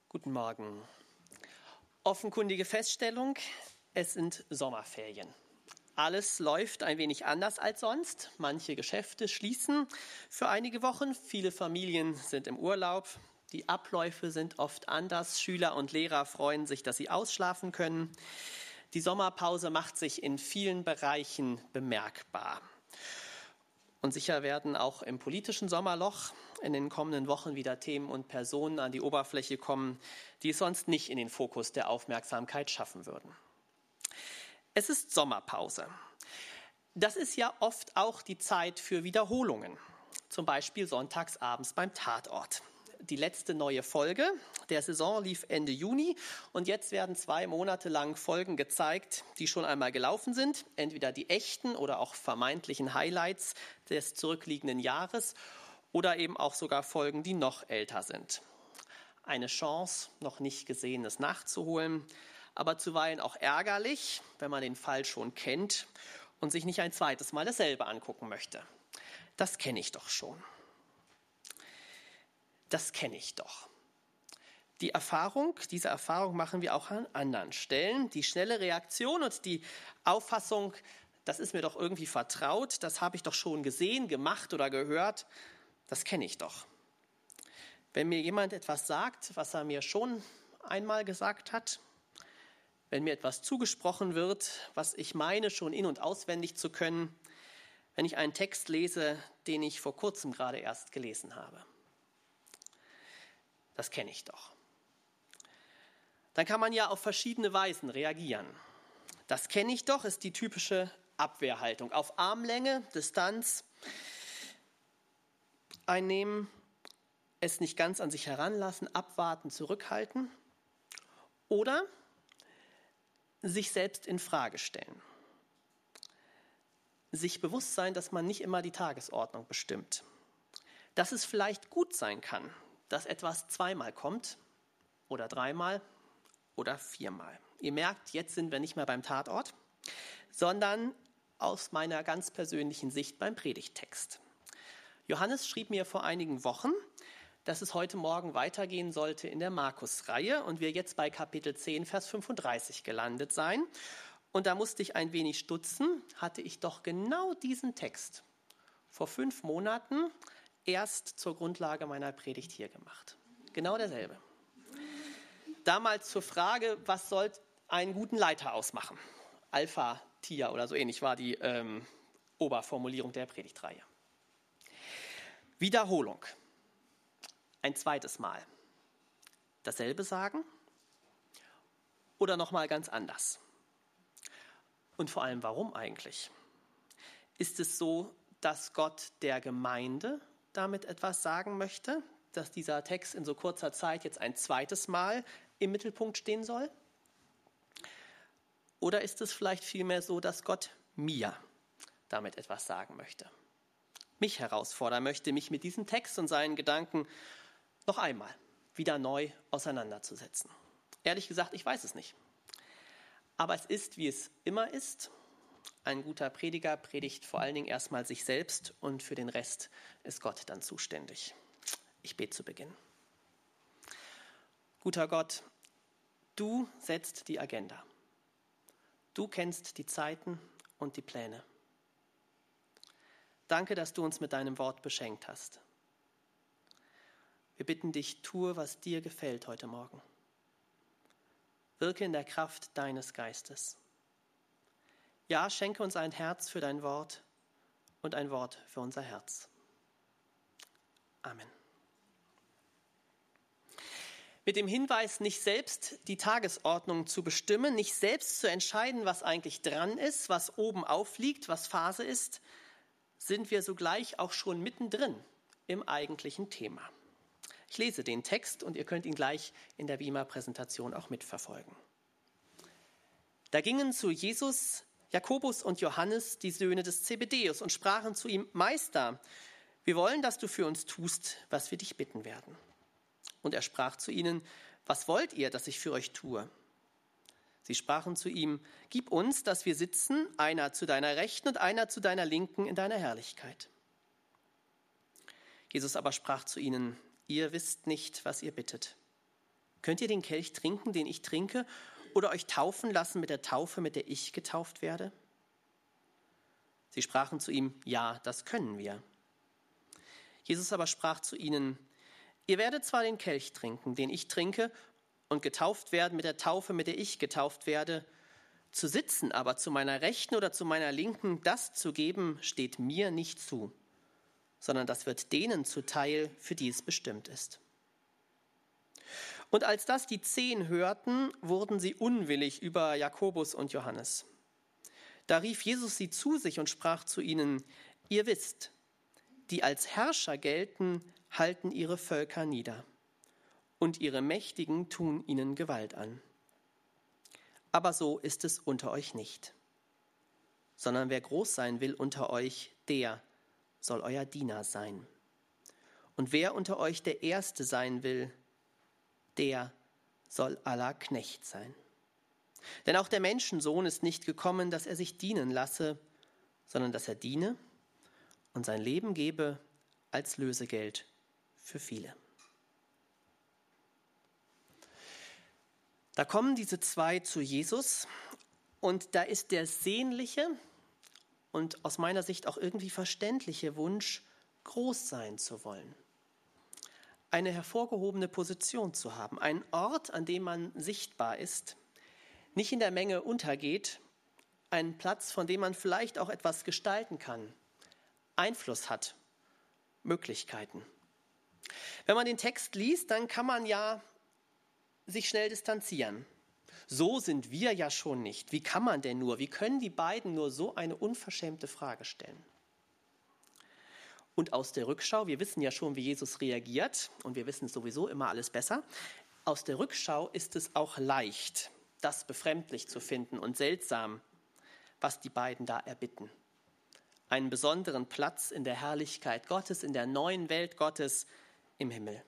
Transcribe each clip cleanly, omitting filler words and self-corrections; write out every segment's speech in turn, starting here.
Guten Morgen. Offenkundige Feststellung, es sind Sommerferien. Alles läuft ein wenig anders als sonst. Manche Geschäfte schließen für einige Wochen. Viele Familien sind im Urlaub. Die Abläufe sind oft anders. Schüler und Lehrer freuen sich, dass sie ausschlafen können. Die Sommerpause macht sich in vielen Bereichen bemerkbar. Und sicher werden auch im politischen Sommerloch in den kommenden Wochen wieder Themen und Personen an die Oberfläche kommen, die es sonst nicht in den Fokus der Aufmerksamkeit schaffen würden. Es ist Sommerpause. Das ist ja oft auch die Zeit für Wiederholungen, zum Beispiel sonntags abends beim Tatort. Die letzte neue Folge der Saison lief Ende Juni und jetzt werden 2 Monate lang Folgen gezeigt, die schon einmal gelaufen sind. Entweder die echten oder auch vermeintlichen Highlights des zurückliegenden Jahres oder eben auch sogar Folgen, die noch älter sind. Eine Chance, noch nicht Gesehenes nachzuholen, aber zuweilen auch ärgerlich, wenn man den Fall schon kennt und sich nicht ein zweites Mal dasselbe angucken möchte. Das kenne ich doch schon. Das kenne ich doch. Diese Erfahrung machen wir auch an anderen Stellen. Die schnelle Reaktion und die Auffassung, das ist mir doch irgendwie vertraut, das habe ich doch schon gesehen, gemacht oder gehört, das kenne ich doch. Wenn mir jemand etwas sagt, was er mir schon einmal gesagt hat, wenn mir etwas zugesprochen wird, was ich meine, schon in- und auswendig zu können, wenn ich einen Text lese, den ich vor kurzem gerade erst gelesen habe. Das kenne ich doch. Dann kann man ja auf verschiedene Weisen reagieren. Das kenne ich doch ist die typische Abwehrhaltung. Auf Armlänge, Distanz einnehmen, es nicht ganz an sich heranlassen, abwarten, zurückhalten oder sich selbst in Frage stellen. Sich bewusst sein, dass man nicht immer die Tagesordnung bestimmt. Dass es vielleicht gut sein kann, dass etwas 2-mal kommt oder 3-mal oder 4-mal. Ihr merkt, jetzt sind wir nicht mehr beim Tatort, sondern aus meiner ganz persönlichen Sicht beim Predigttext. Johannes schrieb mir vor einigen Wochen, dass es heute Morgen weitergehen sollte in der Markus-Reihe und wir jetzt bei Kapitel 10, Vers 35 gelandet seien. Und da musste ich ein wenig stutzen, hatte ich doch genau diesen Text vor 5 Monaten erst zur Grundlage meiner Predigt hier gemacht. Genau derselbe. Damals zur Frage, was soll einen guten Leiter ausmachen? Alpha, Tia oder so ähnlich war die Oberformulierung der Predigtreihe. Wiederholung. Ein zweites Mal. Dasselbe sagen oder nochmal ganz anders? Und vor allem, warum eigentlich? Ist es so, dass Gott der Gemeinde damit etwas sagen möchte, dass dieser Text in so kurzer Zeit jetzt ein zweites Mal im Mittelpunkt stehen soll? Oder ist es vielleicht vielmehr so, dass Gott mir damit etwas sagen möchte? Mich herausfordern möchte, mich mit diesem Text und seinen Gedanken noch einmal wieder neu auseinanderzusetzen. Ehrlich gesagt, ich weiß es nicht. Aber es ist, wie es immer ist. Ein guter Prediger predigt vor allen Dingen erstmal sich selbst und für den Rest ist Gott dann zuständig. Ich bete zu Beginn. Guter Gott, du setzt die Agenda. Du kennst die Zeiten und die Pläne. Danke, dass du uns mit deinem Wort beschenkt hast. Wir bitten dich, tue, was dir gefällt heute Morgen. Wirke in der Kraft deines Geistes. Ja, schenke uns ein Herz für dein Wort und ein Wort für unser Herz. Amen. Mit dem Hinweis, nicht selbst die Tagesordnung zu bestimmen, nicht selbst zu entscheiden, was eigentlich dran ist, was oben aufliegt, was Phase ist, sind wir sogleich auch schon mittendrin im eigentlichen Thema. Ich lese den Text und ihr könnt ihn gleich in der Beamer-Präsentation auch mitverfolgen. Da gingen zu Jesus Jakobus und Johannes, die Söhne des Zebedäus, und sprachen zu ihm: Meister, wir wollen, dass du für uns tust, was wir dich bitten werden. Und er sprach zu ihnen: Was wollt ihr, dass ich für euch tue? Sie sprachen zu ihm: Gib uns, dass wir sitzen, einer zu deiner Rechten und einer zu deiner Linken in deiner Herrlichkeit. Jesus aber sprach zu ihnen: Ihr wisst nicht, was ihr bittet. Könnt ihr den Kelch trinken, den ich trinke, oder euch taufen lassen mit der Taufe, mit der ich getauft werde? Sie sprachen zu ihm, ja, das können wir. Jesus aber sprach zu ihnen, ihr werdet zwar den Kelch trinken, den ich trinke, und getauft werden mit der Taufe, mit der ich getauft werde, zu sitzen aber zu meiner Rechten oder zu meiner Linken, das zu geben, steht mir nicht zu, sondern das wird denen zuteil, für die es bestimmt ist. Und als das die 10 hörten, wurden sie unwillig über Jakobus und Johannes. Da rief Jesus sie zu sich und sprach zu ihnen, ihr wisst, die als Herrscher gelten, halten ihre Völker nieder, und ihre Mächtigen tun ihnen Gewalt an. Aber so ist es unter euch nicht, sondern wer groß sein will unter euch, der soll euer Diener sein. Und wer unter euch der Erste sein will, der soll aller Knecht sein. Denn auch der Menschensohn ist nicht gekommen, dass er sich dienen lasse, sondern dass er diene und sein Leben gebe als Lösegeld für viele. Da kommen diese 2 zu Jesus und da ist der sehnliche und aus meiner Sicht auch irgendwie verständliche Wunsch, groß sein zu wollen. Eine hervorgehobene Position zu haben, einen Ort, an dem man sichtbar ist, nicht in der Menge untergeht, einen Platz, von dem man vielleicht auch etwas gestalten kann, Einfluss hat, Möglichkeiten. Wenn man den Text liest, dann kann man ja sich schnell distanzieren. So sind wir ja schon nicht. Wie kann man denn nur? Wie können die beiden nur so eine unverschämte Frage stellen? Und aus der Rückschau, wir wissen ja schon, wie Jesus reagiert und wir wissen sowieso immer alles besser. Aus der Rückschau ist es auch leicht, das befremdlich zu finden und seltsam, was die beiden da erbitten. Einen besonderen Platz in der Herrlichkeit Gottes, in der neuen Welt Gottes im Himmel.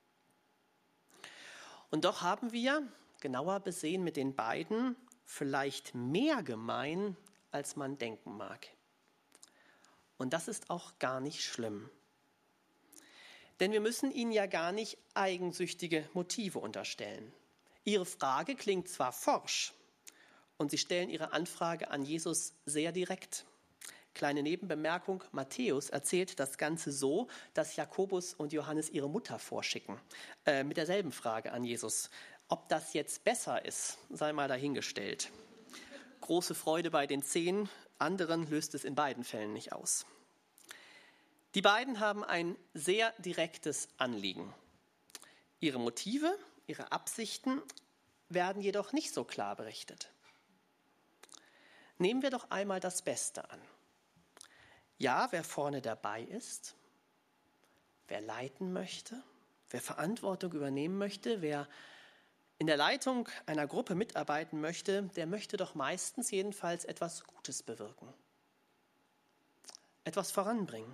Und doch haben wir, genauer besehen mit den beiden, vielleicht mehr gemein, als man denken mag. Und das ist auch gar nicht schlimm. Denn wir müssen ihnen ja gar nicht eigensüchtige Motive unterstellen. Ihre Frage klingt zwar forsch und sie stellen ihre Anfrage an Jesus sehr direkt. Kleine Nebenbemerkung, Matthäus erzählt das Ganze so, dass Jakobus und Johannes ihre Mutter vorschicken, mit derselben Frage an Jesus. Ob das jetzt besser ist, sei mal dahingestellt. Große Freude bei den 10, anderen löst es in beiden Fällen nicht aus. Die beiden haben ein sehr direktes Anliegen. Ihre Motive, ihre Absichten werden jedoch nicht so klar berichtet. Nehmen wir doch einmal das Beste an. Ja, wer vorne dabei ist, wer leiten möchte, wer Verantwortung übernehmen möchte, wer in der Leitung einer Gruppe mitarbeiten möchte, der möchte doch meistens jedenfalls etwas Gutes bewirken, etwas voranbringen.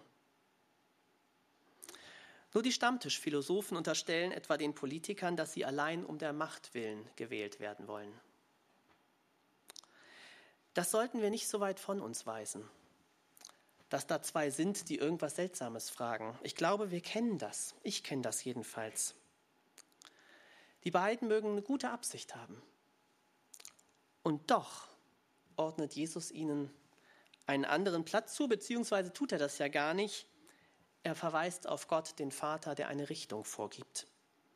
Nur die Stammtischphilosophen unterstellen etwa den Politikern, dass sie allein um der Macht willen gewählt werden wollen. Das sollten wir nicht so weit von uns weisen, dass da 2 sind, die irgendwas Seltsames fragen. Ich glaube, wir kennen das. Ich kenne das jedenfalls. Die beiden mögen eine gute Absicht haben. Und doch ordnet Jesus ihnen einen anderen Platz zu, beziehungsweise tut er das ja gar nicht. Er verweist auf Gott, den Vater, der eine Richtung vorgibt.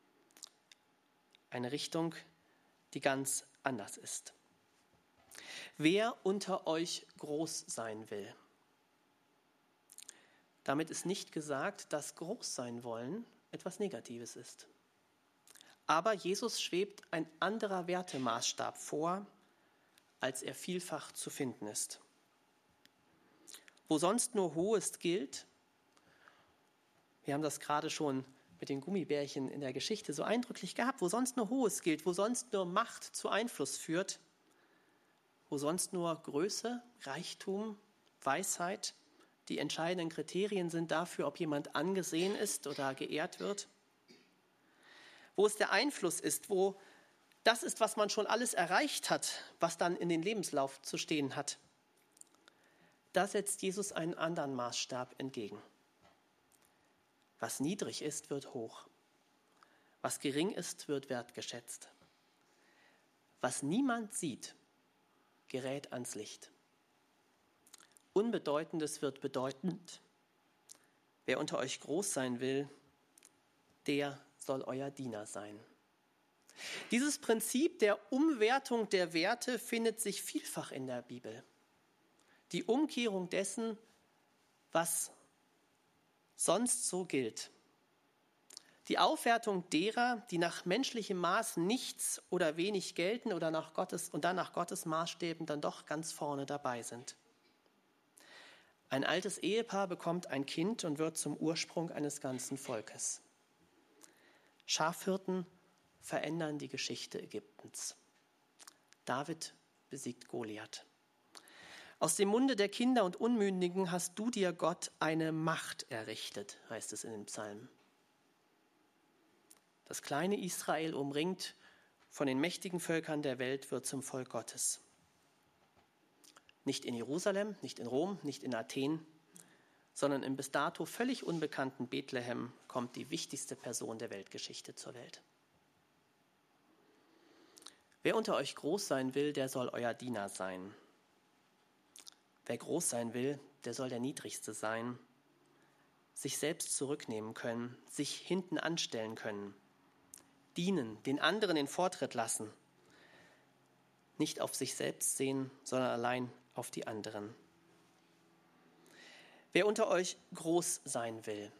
Eine Richtung, die ganz anders ist. Wer unter euch groß sein will. Damit ist nicht gesagt, dass groß sein wollen etwas Negatives ist. Aber Jesus schwebt ein anderer Wertemaßstab vor, als er vielfach zu finden ist. Wo sonst nur Hohes gilt, wir haben das gerade schon mit den Gummibärchen in der Geschichte so eindrücklich gehabt, wo sonst nur Hohes gilt, wo sonst nur Macht zu Einfluss führt, wo sonst nur Größe, Reichtum, Weisheit die entscheidenden Kriterien sind dafür, ob jemand angesehen ist oder geehrt wird, wo es der Einfluss ist, wo das ist, was man schon alles erreicht hat, was dann in den Lebenslauf zu stehen hat. Da setzt Jesus einen anderen Maßstab entgegen. Was niedrig ist, wird hoch. Was gering ist, wird wertgeschätzt. Was niemand sieht, gerät ans Licht. Unbedeutendes wird bedeutend. Wer unter euch groß sein will, der soll euer Diener sein. Dieses Prinzip der Umwertung der Werte findet sich vielfach in der Bibel. Die Umkehrung dessen, was sonst so gilt. Die Aufwertung derer, die nach menschlichem Maß nichts oder wenig gelten oder nach Gottes Maßstäben dann doch ganz vorne dabei sind. Ein altes Ehepaar bekommt ein Kind und wird zum Ursprung eines ganzen Volkes. Schafhirten verändern die Geschichte Ägyptens. David besiegt Goliath. Aus dem Munde der Kinder und Unmündigen hast du dir, Gott, eine Macht errichtet, heißt es in den Psalmen. Das kleine Israel, umringt von den mächtigen Völkern der Welt, wird zum Volk Gottes. Nicht in Jerusalem, nicht in Rom, nicht in Athen, sondern im bis dato völlig unbekannten Bethlehem kommt die wichtigste Person der Weltgeschichte zur Welt. Wer unter euch groß sein will, der soll euer Diener sein. Wer groß sein will, der soll der Niedrigste sein, sich selbst zurücknehmen können, sich hinten anstellen können, dienen, den anderen den Vortritt lassen, nicht auf sich selbst sehen, sondern allein auf die anderen. Wer unter euch groß sein will.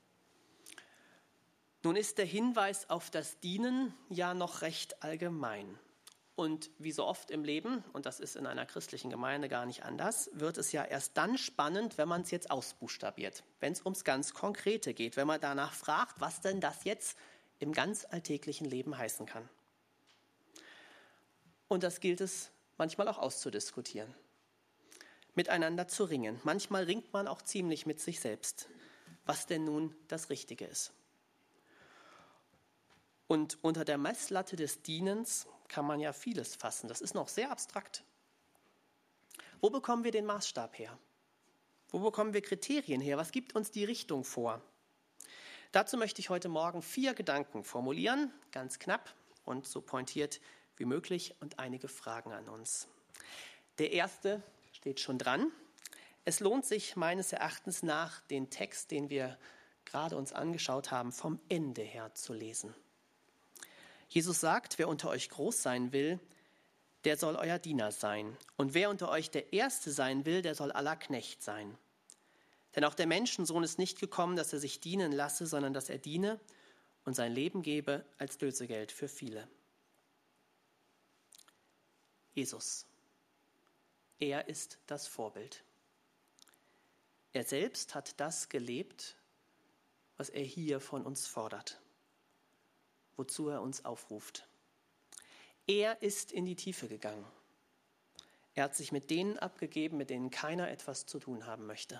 Nun ist der Hinweis auf das Dienen ja noch recht allgemein. Und wie so oft im Leben, und das ist in einer christlichen Gemeinde gar nicht anders, wird es ja erst dann spannend, wenn man es jetzt ausbuchstabiert, wenn es ums ganz Konkrete geht, wenn man danach fragt, was denn das jetzt im ganz alltäglichen Leben heißen kann. Und das gilt es manchmal auch auszudiskutieren, miteinander zu ringen. Manchmal ringt man auch ziemlich mit sich selbst, was denn nun das Richtige ist. Und unter der Messlatte des Dienens kann man ja vieles fassen. Das ist noch sehr abstrakt. Wo bekommen wir den Maßstab her? Wo bekommen wir Kriterien her? Was gibt uns die Richtung vor? Dazu möchte ich heute Morgen 4 Gedanken formulieren, ganz knapp und so pointiert wie möglich, und einige Fragen an uns. Der erste steht schon dran. Es lohnt sich meines Erachtens nach, den Text, den wir gerade uns angeschaut haben, vom Ende her zu lesen. Jesus sagt, wer unter euch groß sein will, der soll euer Diener sein. Und wer unter euch der Erste sein will, der soll aller Knecht sein. Denn auch der Menschensohn ist nicht gekommen, dass er sich dienen lasse, sondern dass er diene und sein Leben gebe als Lösegeld für viele. Jesus. Er ist das Vorbild. Er selbst hat das gelebt, was er hier von uns fordert, wozu er uns aufruft. Er ist in die Tiefe gegangen. Er hat sich mit denen abgegeben, mit denen keiner etwas zu tun haben möchte.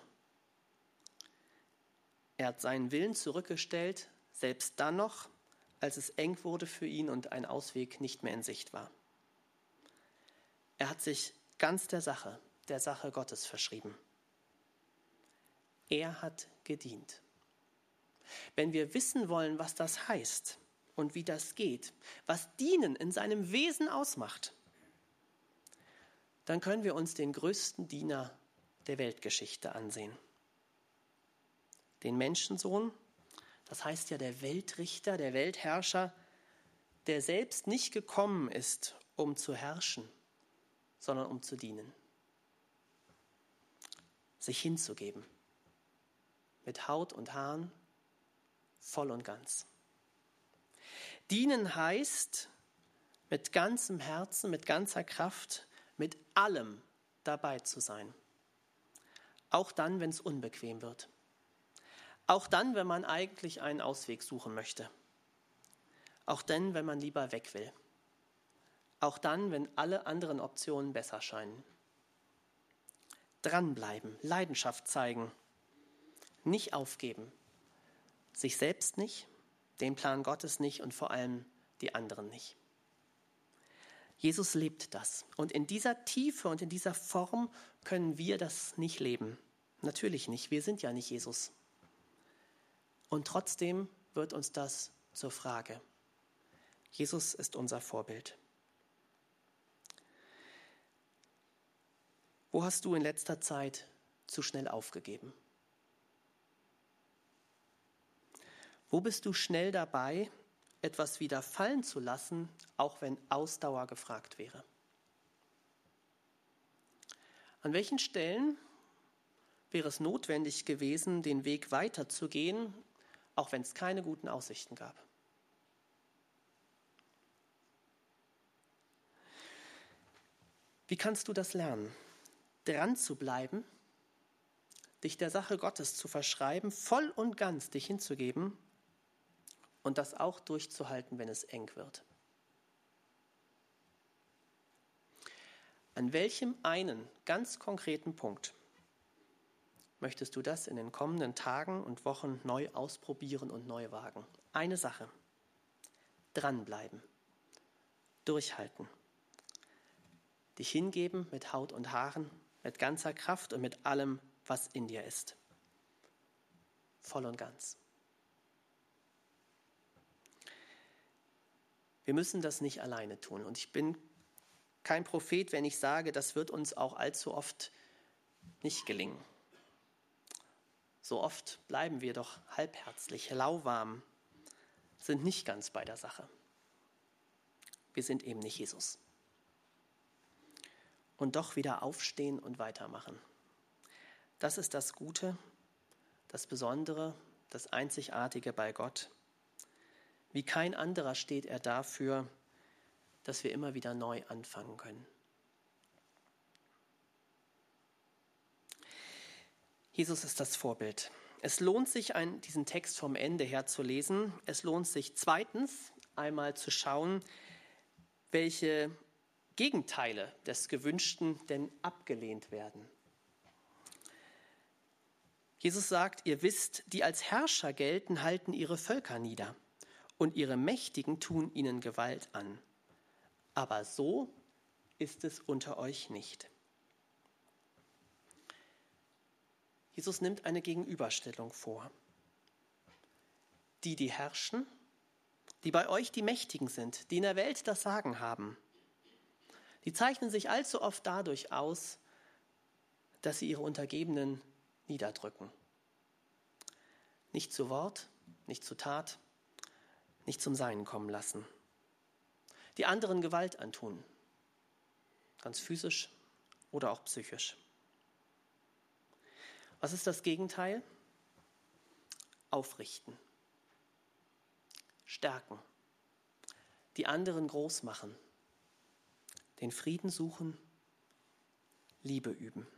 Er hat seinen Willen zurückgestellt, selbst dann noch, als es eng wurde für ihn und ein Ausweg nicht mehr in Sicht war. Er hat sich ganz der Sache Gottes verschrieben. Er hat gedient. Wenn wir wissen wollen, was das heißt und wie das geht, was Dienen in seinem Wesen ausmacht, dann können wir uns den größten Diener der Weltgeschichte ansehen. Den Menschensohn, das heißt ja der Weltrichter, der Weltherrscher, der selbst nicht gekommen ist, um zu herrschen, sondern um zu dienen. Sich hinzugeben. Mit Haut und Haaren, voll und ganz. Dienen heißt, mit ganzem Herzen, mit ganzer Kraft, mit allem dabei zu sein. Auch dann, wenn es unbequem wird. Auch dann, wenn man eigentlich einen Ausweg suchen möchte. Auch dann, wenn man lieber weg will. Auch dann, wenn alle anderen Optionen besser scheinen. Dranbleiben, Leidenschaft zeigen, nicht aufgeben. Sich selbst nicht, den Plan Gottes nicht und vor allem die anderen nicht. Jesus lebt das. Und in dieser Tiefe und in dieser Form können wir das nicht leben. Natürlich nicht, wir sind ja nicht Jesus. Und trotzdem wird uns das zur Frage. Jesus ist unser Vorbild. Wo hast du in letzter Zeit zu schnell aufgegeben? Wo bist du schnell dabei, etwas wieder fallen zu lassen, auch wenn Ausdauer gefragt wäre? An welchen Stellen wäre es notwendig gewesen, den Weg weiterzugehen, auch wenn es keine guten Aussichten gab? Wie kannst du das lernen? Dran zu bleiben, dich der Sache Gottes zu verschreiben, voll und ganz dich hinzugeben und das auch durchzuhalten, wenn es eng wird. An welchem einen ganz konkreten Punkt möchtest du das in den kommenden Tagen und Wochen neu ausprobieren und neu wagen? Eine Sache. Dranbleiben. Durchhalten. Dich hingeben mit Haut und Haaren, mit ganzer Kraft und mit allem, was in dir ist. Voll und ganz. Wir müssen das nicht alleine tun. Und ich bin kein Prophet, wenn ich sage, das wird uns auch allzu oft nicht gelingen. So oft bleiben wir doch halbherzig, lauwarm, sind nicht ganz bei der Sache. Wir sind eben nicht Jesus. Und doch wieder aufstehen und weitermachen. Das ist das Gute, das Besondere, das Einzigartige bei Gott. Wie kein anderer steht er dafür, dass wir immer wieder neu anfangen können. Jesus ist das Vorbild. Es lohnt sich, diesen Text vom Ende her zu lesen. Es lohnt sich zweitens, einmal zu schauen, welche Gegenteile des Gewünschten denn abgelehnt werden. Jesus sagt, ihr wisst, die als Herrscher gelten, halten ihre Völker nieder und ihre Mächtigen tun ihnen Gewalt an. Aber so ist es unter euch nicht. Jesus nimmt eine Gegenüberstellung vor. Die herrschen, die bei euch die Mächtigen sind, die in der Welt das Sagen haben, die zeichnen sich allzu oft dadurch aus, dass sie ihre Untergebenen niederdrücken. Nicht zu Wort, nicht zu Tat, nicht zum Sein kommen lassen. Die anderen Gewalt antun, ganz physisch oder auch psychisch. Was ist das Gegenteil? Aufrichten, stärken, die anderen groß machen, den Frieden suchen, Liebe üben.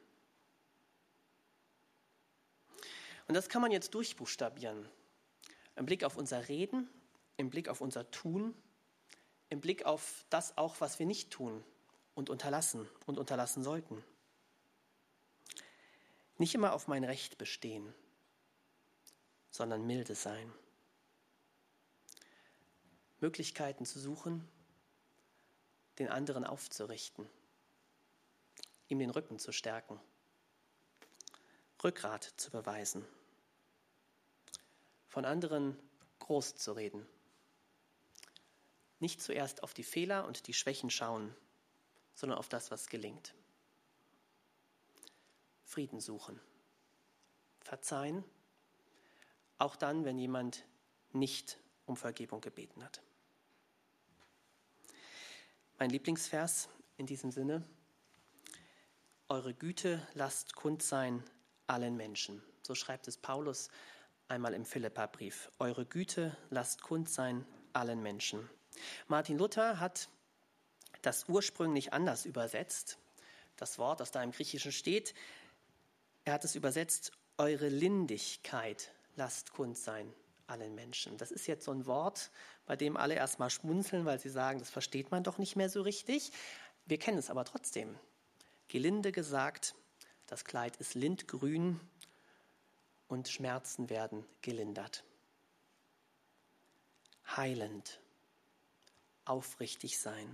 Und das kann man jetzt durchbuchstabieren. Im Blick auf unser Reden, im Blick auf unser Tun, im Blick auf das auch, was wir nicht tun und unterlassen sollten. Nicht immer auf mein Recht bestehen, sondern milde sein. Möglichkeiten zu suchen, den anderen aufzurichten, ihm den Rücken zu stärken, Rückgrat zu beweisen, von anderen groß zu reden. Nicht zuerst auf die Fehler und die Schwächen schauen, sondern auf das, was gelingt. Frieden suchen, verzeihen, auch dann, wenn jemand nicht um Vergebung gebeten hat. Mein Lieblingsvers in diesem Sinne: Eure Güte lasst kund sein allen Menschen. So schreibt es Paulus einmal im Philipperbrief. Eure Güte lasst kund sein allen Menschen. Martin Luther hat das ursprünglich anders übersetzt. Das Wort, das da im Griechischen steht, er hat es übersetzt: Eure Lindigkeit lasst kund sein allen Menschen. Das ist jetzt so ein Wort, bei dem alle erstmal schmunzeln, weil sie sagen, das versteht man doch nicht mehr so richtig. Wir kennen es aber trotzdem. Gelinde gesagt, das Kleid ist lindgrün und Schmerzen werden gelindert. Heilend, aufrichtig sein.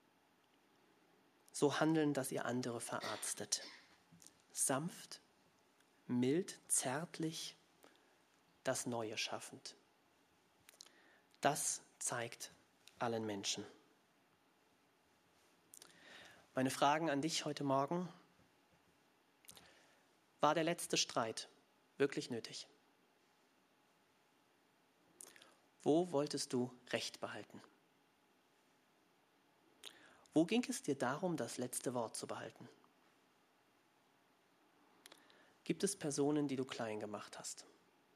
So handeln, dass ihr andere verarztet. Sanft, mild, zärtlich, das Neue schaffend. Das zeigt allen Menschen. Meine Fragen an dich heute Morgen: War der letzte Streit wirklich nötig? Wo wolltest du Recht behalten? Wo ging es dir darum, das letzte Wort zu behalten? Gibt es Personen, die du klein gemacht hast?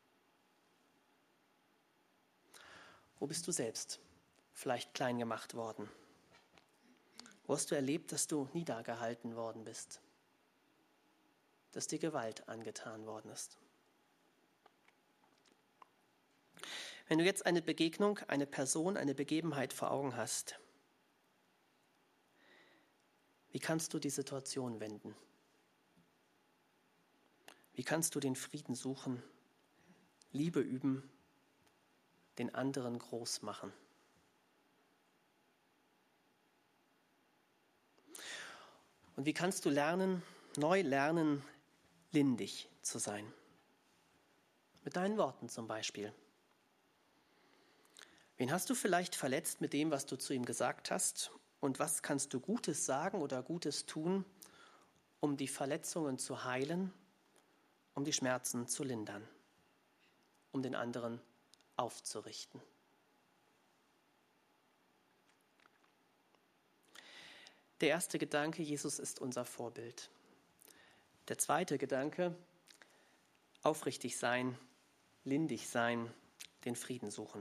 Wo bist du selbst vielleicht klein gemacht worden? Wo hast du erlebt, dass du niedergehalten worden bist? Dass dir Gewalt angetan worden ist? Wenn du jetzt eine Begegnung, eine Person, eine Begebenheit vor Augen hast, wie kannst du die Situation wenden? Wie kannst du den Frieden suchen, Liebe üben, den anderen groß machen? Und wie kannst du neu lernen, lindig zu sein? Mit deinen Worten zum Beispiel. Wen hast du vielleicht verletzt mit dem, was du zu ihm gesagt hast? Und was kannst du Gutes sagen oder Gutes tun, um die Verletzungen zu heilen, um die Schmerzen zu lindern, um den anderen aufzurichten? Der erste Gedanke: Jesus ist unser Vorbild. Der zweite Gedanke: aufrichtig sein, lindig sein, den Frieden suchen.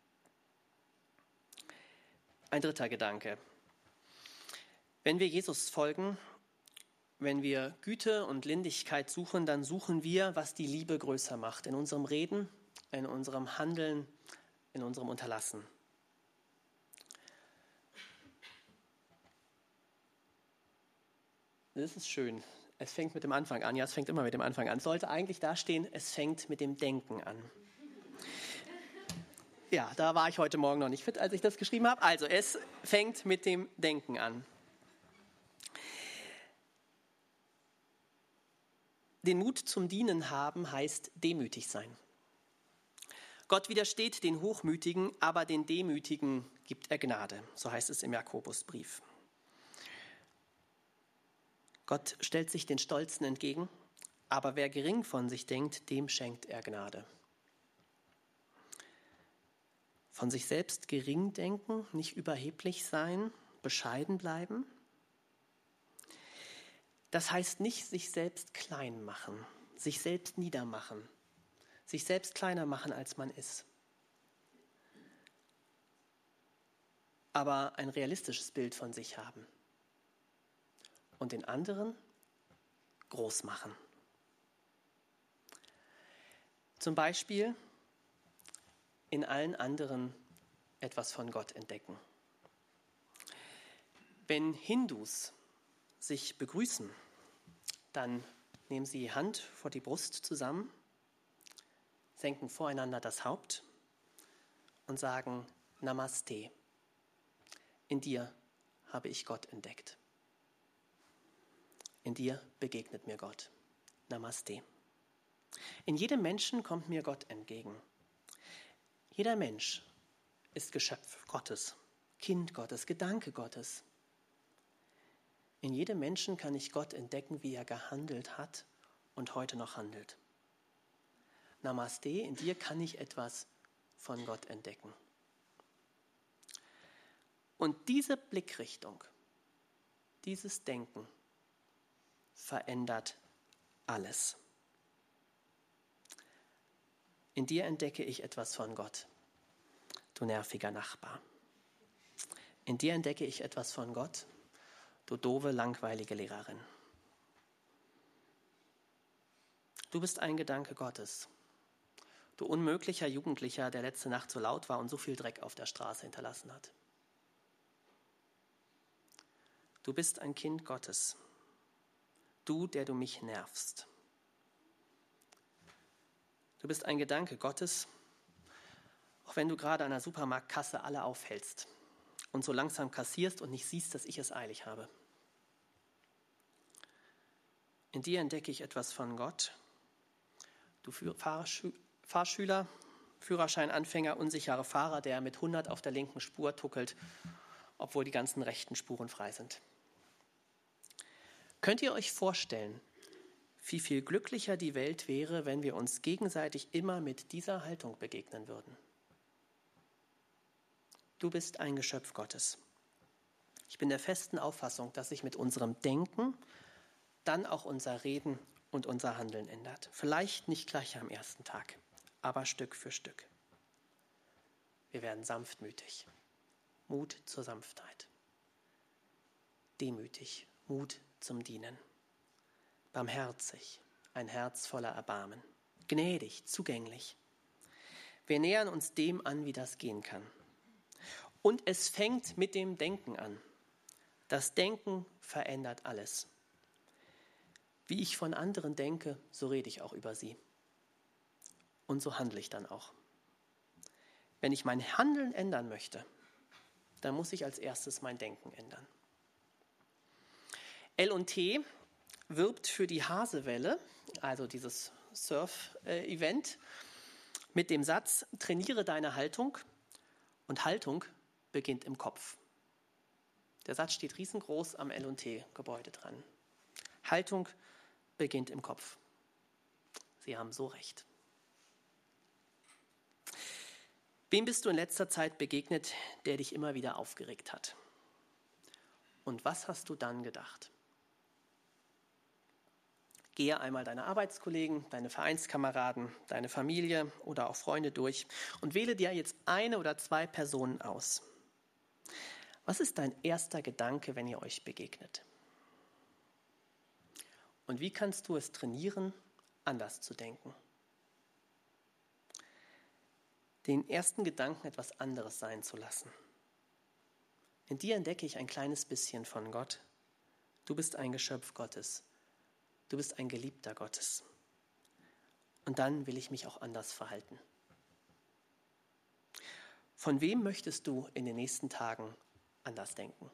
Ein dritter Gedanke: Wenn wir Jesus folgen, wenn wir Güte und Lindigkeit suchen, dann suchen wir, was die Liebe größer macht, in unserem Reden, in unserem Handeln, in unserem Unterlassen. Das ist schön. Es fängt mit dem Anfang an. Ja, es fängt immer mit dem Anfang an. Es sollte eigentlich da stehen, es fängt mit dem Denken an. Ja, da war ich heute Morgen noch nicht fit, als ich das geschrieben habe. Also, es fängt mit dem Denken an. Den Mut zum Dienen haben heißt demütig sein. Gott widersteht den Hochmütigen, aber den Demütigen gibt er Gnade. So heißt es im Jakobusbrief. Gott stellt sich den Stolzen entgegen, aber wer gering von sich denkt, dem schenkt er Gnade. Von sich selbst gering denken, nicht überheblich sein, bescheiden bleiben. Das heißt nicht sich selbst klein machen, sich selbst niedermachen, sich selbst kleiner machen, als man ist. Aber ein realistisches Bild von sich haben und den anderen groß machen. Zum Beispiel in allen anderen etwas von Gott entdecken. Wenn Hindus sich begrüßen, dann nehmen sie die Hand vor die Brust zusammen, senken voreinander das Haupt und sagen Namaste. In dir habe ich Gott entdeckt. In dir begegnet mir Gott. Namaste. In jedem Menschen kommt mir Gott entgegen. Jeder Mensch ist Geschöpf Gottes, Kind Gottes, Gedanke Gottes. In jedem Menschen kann ich Gott entdecken, wie er gehandelt hat und heute noch handelt. Namaste, in dir kann ich etwas von Gott entdecken. Und diese Blickrichtung, dieses Denken verändert alles. In dir entdecke ich etwas von Gott, du nerviger Nachbar. In dir entdecke ich etwas von Gott, du doofe, langweilige Lehrerin. Du bist ein Gedanke Gottes, du unmöglicher Jugendlicher, der letzte Nacht so laut war und so viel Dreck auf der Straße hinterlassen hat. Du bist ein Kind Gottes, du, der du mich nervst. Du bist ein Gedanke Gottes, auch wenn du gerade an der Supermarktkasse alle aufhältst und so langsam kassierst und nicht siehst, dass ich es eilig habe. In dir entdecke ich etwas von Gott. Du Fahrschüler, Führerscheinanfänger, unsicherer Fahrer, der mit 100 auf der linken Spur tuckelt, obwohl die ganzen rechten Spuren frei sind. Könnt ihr euch vorstellen, wie viel glücklicher die Welt wäre, wenn wir uns gegenseitig immer mit dieser Haltung begegnen würden? Du bist ein Geschöpf Gottes. Ich bin der festen Auffassung, dass sich mit unserem Denken dann auch unser Reden und unser Handeln ändert. Vielleicht nicht gleich am ersten Tag, aber Stück für Stück. Wir werden sanftmütig. Mut zur Sanftheit. Demütig. Mut zum Dienen. Barmherzig. Ein Herz voller Erbarmen. Gnädig. Zugänglich. Wir nähern uns dem an, wie das gehen kann. Und es fängt mit dem Denken an. Das Denken verändert alles. Wie ich von anderen denke, so rede ich auch über sie. Und so handle ich dann auch. Wenn ich mein Handeln ändern möchte, dann muss ich als erstes mein Denken ändern. L&T wirbt für die Hasewelle, also dieses Surf-Event, mit dem Satz: Trainiere deine Haltung, und Haltung beginnt im Kopf. Der Satz steht riesengroß am L&T-Gebäude dran. Haltung beginnt im Kopf. Sie haben so recht. Wem bist du in letzter Zeit begegnet, der dich immer wieder aufgeregt hat? Und was hast du dann gedacht? Gehe einmal deine Arbeitskollegen, deine Vereinskameraden, deine Familie oder auch Freunde durch und wähle dir jetzt eine oder zwei Personen aus. Was ist dein erster Gedanke, wenn ihr euch begegnet? Und wie kannst du es trainieren, anders zu denken? Den ersten Gedanken etwas anderes sein zu lassen. In dir entdecke ich ein kleines bisschen von Gott. Du bist ein Geschöpf Gottes. Du bist ein Geliebter Gottes. Und dann will ich mich auch anders verhalten. Von wem möchtest du in den nächsten Tagen anders denken?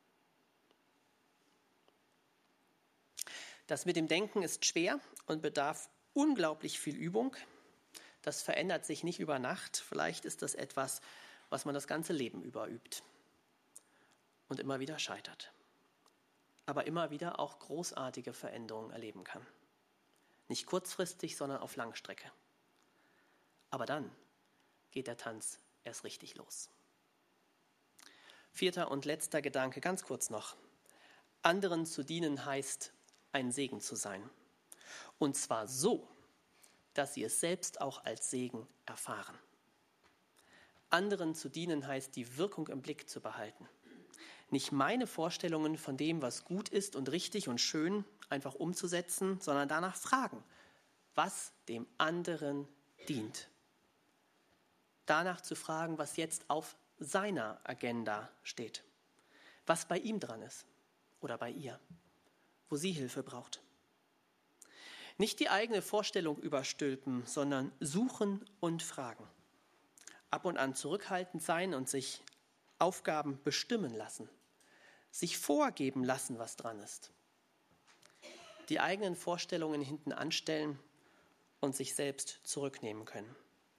Das mit dem Denken ist schwer und bedarf unglaublich viel Übung. Das verändert sich nicht über Nacht. Vielleicht ist das etwas, was man das ganze Leben über übt und immer wieder scheitert. Aber immer wieder auch großartige Veränderungen erleben kann. Nicht kurzfristig, sondern auf Langstrecke. Aber dann geht der Tanz erst richtig los. Vierter und letzter Gedanke, ganz kurz noch. Anderen zu dienen heißt, ein Segen zu sein. Und zwar so, dass sie es selbst auch als Segen erfahren. Anderen zu dienen heißt, die Wirkung im Blick zu behalten. Nicht meine Vorstellungen von dem, was gut ist und richtig und schön, einfach umzusetzen, sondern danach fragen, was dem anderen dient. Danach zu fragen, was jetzt auf seiner Agenda steht, was bei ihm dran ist oder bei ihr, wo sie Hilfe braucht. Nicht die eigene Vorstellung überstülpen, sondern suchen und fragen. Ab und an zurückhaltend sein und sich Aufgaben bestimmen lassen. Sich vorgeben lassen, was dran ist. Die eigenen Vorstellungen hinten anstellen und sich selbst zurücknehmen können.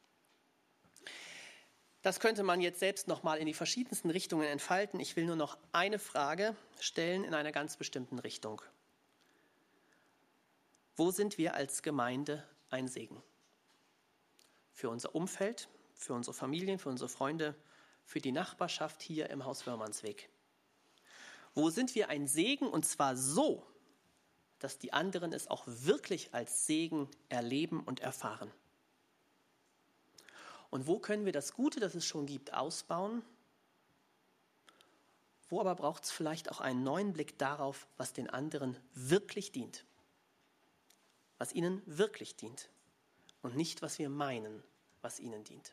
Das könnte man jetzt selbst nochmal in die verschiedensten Richtungen entfalten. Ich will nur noch eine Frage stellen in einer ganz bestimmten Richtung. Wo sind wir als Gemeinde ein Segen? Für unser Umfeld, für unsere Familien, für unsere Freunde, für die Nachbarschaft hier im Haus Wörmannsweg. Wo sind wir ein Segen, und zwar so, dass die anderen es auch wirklich als Segen erleben und erfahren? Und wo können wir das Gute, das es schon gibt, ausbauen? Wo aber braucht es vielleicht auch einen neuen Blick darauf, was den anderen wirklich dient? Was ihnen wirklich dient und nicht, was wir meinen, was ihnen dient.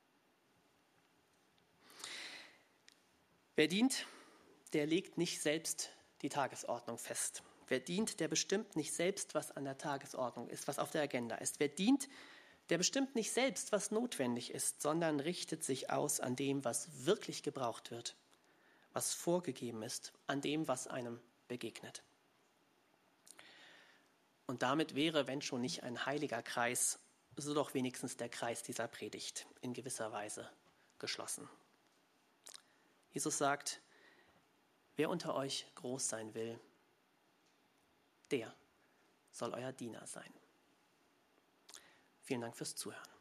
Wer dient, der legt nicht selbst die Tagesordnung fest. Wer dient, der bestimmt nicht selbst, was an der Tagesordnung ist, was auf der Agenda ist. Wer dient, der bestimmt nicht selbst, was notwendig ist, sondern richtet sich aus an dem, was wirklich gebraucht wird, was vorgegeben ist, an dem, was einem begegnet. Und damit wäre, wenn schon nicht ein heiliger Kreis, so doch wenigstens der Kreis dieser Predigt in gewisser Weise geschlossen. Jesus sagt, wer unter euch groß sein will, der soll euer Diener sein. Vielen Dank fürs Zuhören.